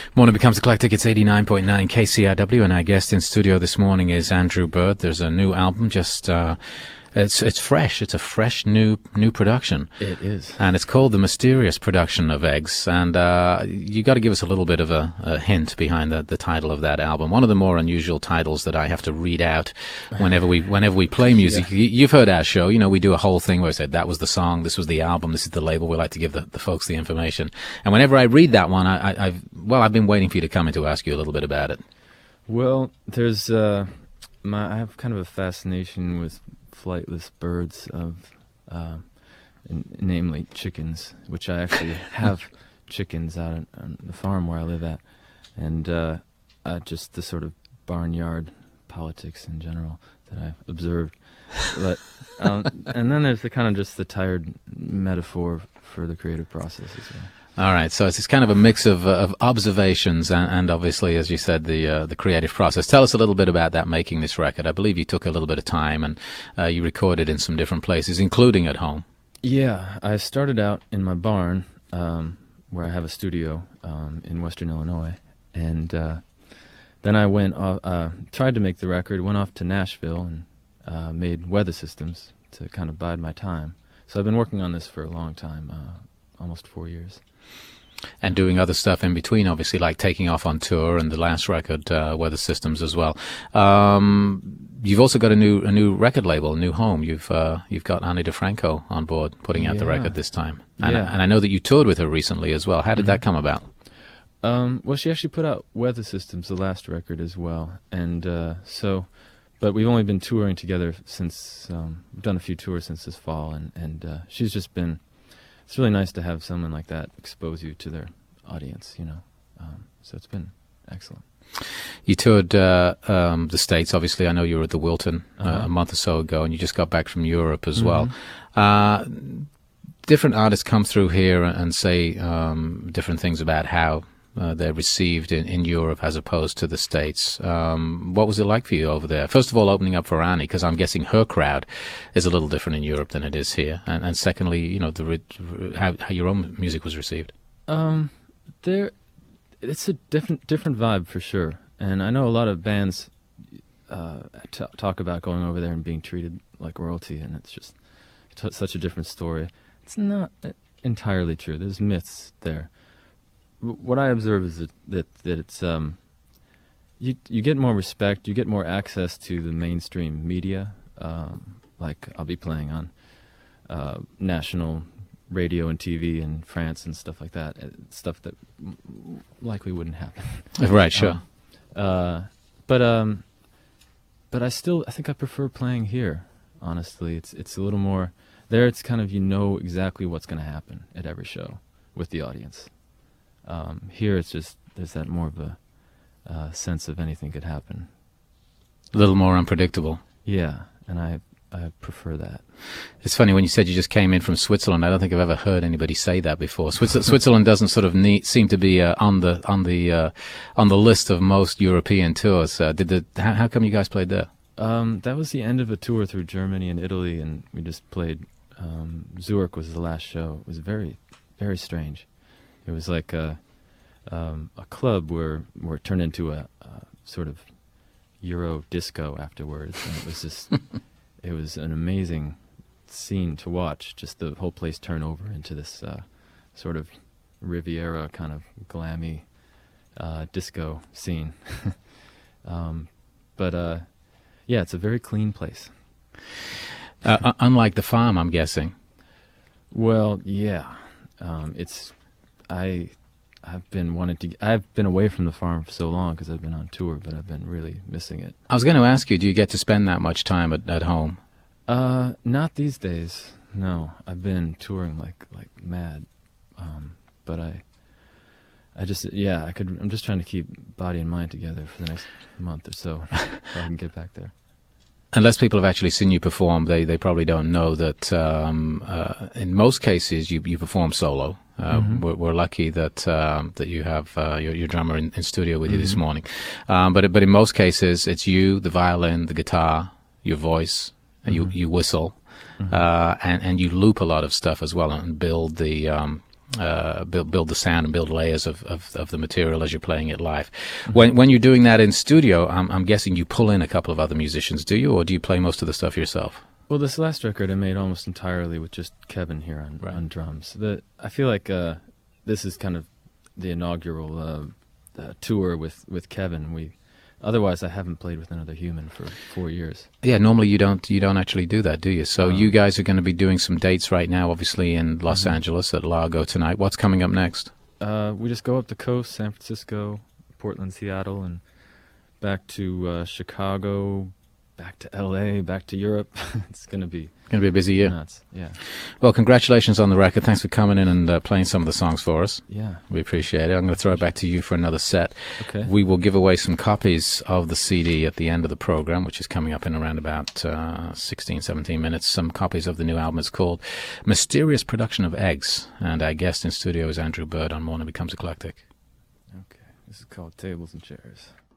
Morning Becomes Eclectic. It's 89.9 KCRW, and our guest in studio this morning is Andrew Bird. There's a new album just it's fresh. It's a fresh new production. It is. And it's called The Mysterious Production of Eggs. And you got to give us a little bit of a hint behind the title of that album. One of the more unusual titles that I have to read out whenever we play music. Yeah. You've heard our show. You know, we do a whole thing where I said that was the song, this was the album, this is the label. We like to give the folks the information. And whenever I read that one, I've been waiting for you to come in to ask you a little bit about it. Well, there's I have kind of a fascination with flightless birds namely chickens, which I actually have chickens out on the farm where I live at, and just the sort of barnyard politics in general that I've observed. But and then there's the kind of just the tired metaphor for the creative process as well. All right, so it's kind of a mix of observations and obviously, as you said, the creative process. Tell us a little bit about that, making this record. I believe you took a little bit of time and you recorded in some different places, including at home. Yeah, I started out in my barn, where I have a studio in Western Illinois, and then I went tried to make the record, went off to Nashville and made weather systems to kind of bide my time. So I've been working on this for a long time, almost 4 years. And doing other stuff in between, obviously, like taking off on tour and the last record, Weather Systems, as well. You've also got a new record label, a new home. You've got Ani DiFranco on board, putting out the record this time. And, and I know that you toured with her recently as well. How did that come about? Well, she actually put out Weather Systems, the last record, as well. And but we've only been touring together since, we've done a few tours since this fall, and she's just been... It's really nice to have someone like that expose you to their audience, you know. So it's been excellent. You toured the States, obviously. I know you were at the Wilton a month or so ago, and you just got back from Europe as well. Different artists come through here and say different things about how they're received in Europe as opposed to the States. What was it like for you over there? First of all, opening up for Ani, because I'm guessing her crowd is a little different in Europe than it is here. And secondly, you know, how your own music was received. It's a different vibe for sure. And I know a lot of bands talk about going over there and being treated like royalty, and it's just such a different story. It's not entirely true. There's myths there. What I observe is that it's you get more respect, you get more access to the mainstream media. Like I'll be playing on national radio and TV in France and stuff like that. Stuff that likely wouldn't happen. Right, sure. But I think I prefer playing here. Honestly, it's a little more there. It's kind of, you know exactly what's going to happen at every show with the audience. Here it's just, there's that more of a sense of anything could happen. A little more unpredictable. Yeah, and I prefer that. It's funny, when you said you just came in from Switzerland, I don't think I've ever heard anybody say that before. Switzerland doesn't sort of seem to be on the list of most European tours. How come you guys played there? That was the end of a tour through Germany and Italy, and we just played, Zurich was the last show. It was very, very strange. It was like a club where it turned into a sort of Euro disco afterwards, and it was just it was an amazing scene to watch. Just the whole place turn over into this sort of Riviera kind of glammy disco scene. But yeah, it's a very clean place. Unlike the farm, I'm guessing. Well, yeah, I've been away from the farm for so long because I've been on tour, but I've been really missing it. I was going to ask you, do you get to spend that much time at home? Not these days. No, I've been touring like mad. But I'm just trying to keep body and mind together for the next month or so I can get back there. Unless people have actually seen you perform, they probably don't know that in most cases you perform solo. We're lucky that you have your drummer in studio with you this morning. But in most cases, it's you, the violin, the guitar, your voice, and you whistle, and you loop a lot of stuff as well and build the build the sound and build layers of the material as you're playing it live. When you're doing that in studio, I'm guessing you pull in a couple of other musicians, do you, or do you play most of the stuff yourself? Well, this last record I made almost entirely with just Kevin here on drums. I feel like this is kind of the inaugural tour with Kevin. Otherwise, I haven't played with another human for 4 years. Yeah, normally you don't actually do that, do you? So you guys are going to be doing some dates right now, obviously in Los Angeles at Largo tonight. What's coming up next? We just go up the coast, San Francisco, Portland, Seattle, and back to Chicago, back to LA, back to Europe. It's going to be a busy year. Nuts. Yeah. Well, congratulations on the record. Thanks for coming in and playing some of the songs for us. Yeah. We appreciate it. I'm going to throw it back to you for another set. Okay. We will give away some copies of the CD at the end of the program, which is coming up in around about 16, 17 minutes. Some copies of the new album. It's called Mysterious Production of Eggs. And our guest in studio is Andrew Bird on Morning Becomes Eclectic. Okay. This is called Tables and Chairs.